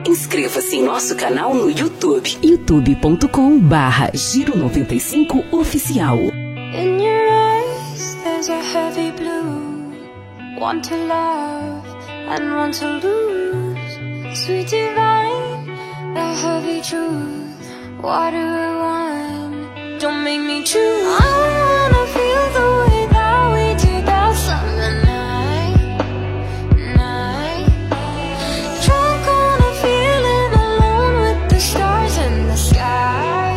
Inscreva-se em nosso canal no YouTube, youtube.com/Giro95Oficial. In your eyes there's a heavy blue, one to love and one to lose. Sweet divine, the heavy truth. What do I want? Don't make me choose. I wanna feel the way that we did that summer night. Drunk on a feeling, alone with the stars in the sky.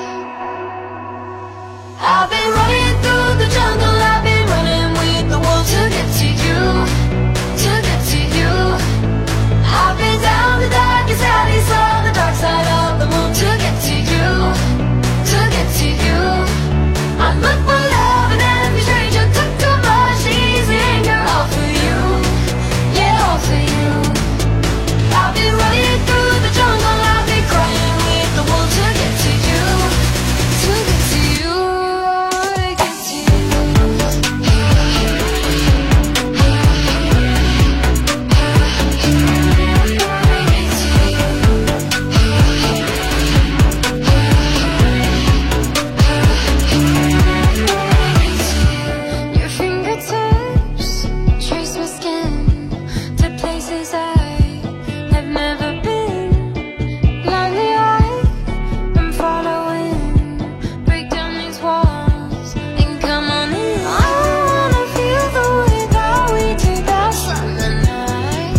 I've been running through the jungle, I've been running with the wolves to get to you, to get to you. I've been down the darkest alley, saw the dark side of the moon to get to you, to get to you. I look for love and every stranger took too much easy anger, all for you, yeah, all for you. I've been running through the jungle, I've been crying with the wolves to get to you, to get to you, get to you. Your fingertips trace my skin to places I have never been. Blindly I'm following. Break down these walls and come on in. I wanna feel the way that we did that summer night.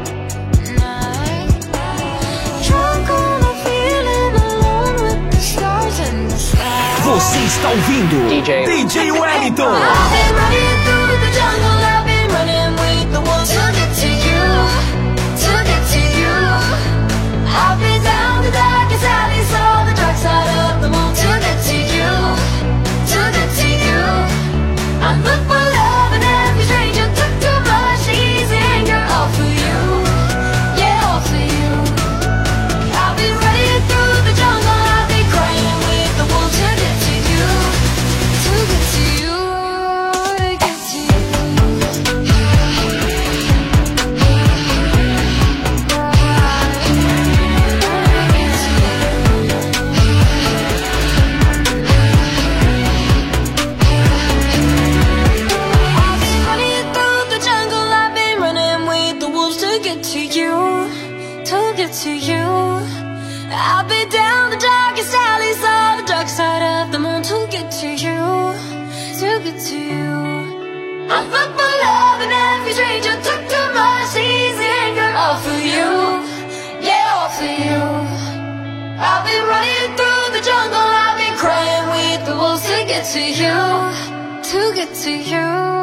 Drunk on a feeling, alone with the stars in the sky. Você está ouvindo DJ Wellington. I've been running through the jungle, I've been running with the wolves to get to you, to get to you. I've been down the darkest alley, saw the dark side of the moon to get to you, to get to you. I look for love and every stranger took too much easy anger, all for you, yeah, all for you. I've been running through the jungle, I've been crying with the wolves to get to you, to get to you, get to you. I've been running through the jungle, I've been running with the wolves to get to you, to get to you. I've been down the darkest alleys, saw the dark side of the moon to get to you, to get to you. I look for love and every stranger took too much easy anger, all for you, yeah, all for you. I've been running through the jungle, I've been crying with the wolves to get to you, to get to you.